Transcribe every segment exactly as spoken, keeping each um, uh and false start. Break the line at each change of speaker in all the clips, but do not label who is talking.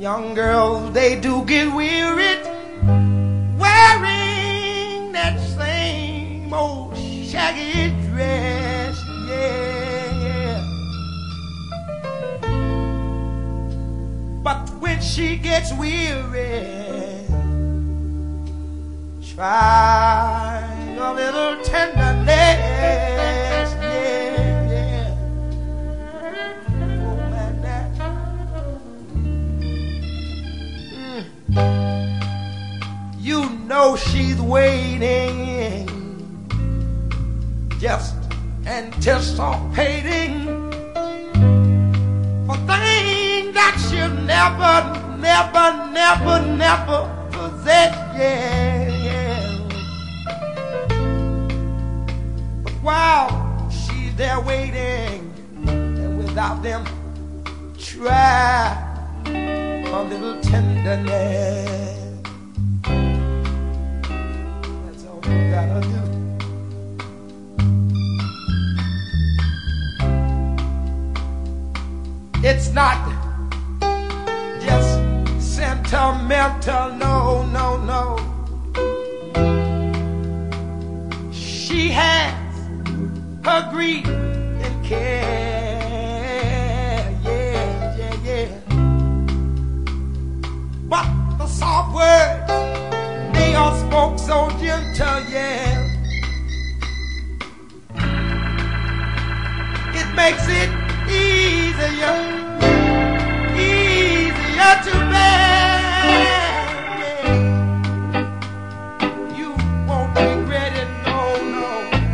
Young girls, they do get wearied wearing that same old shaggy dress, yeah, yeah. But when she gets weary, try a little tenderness, yeah, yeah. Oh, man, that. You know she's waiting, just anticipating for things that she'll never, never, never, never possess, yeah, yeah. But while she's there waiting, and without them, try a little tenderness. That's all you gotta do. It's not just sentimental, no, no, no. She has her grief and care, yeah, yeah, yeah. But the soft words, they are spoke so gentle, yeah. It makes it easier, easier to bear, yeah. You won't regret it, no, no.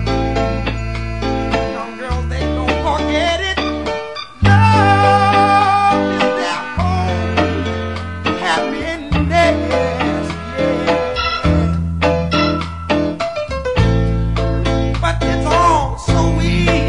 Young girls, they don't forget it. Love is their home, happiness, yeah. But it's all so easy.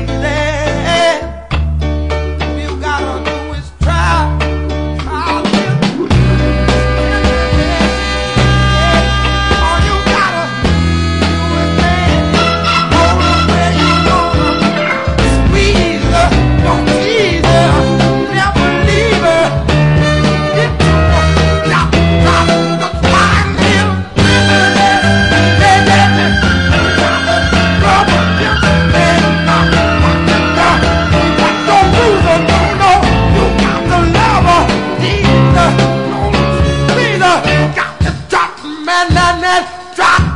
Drop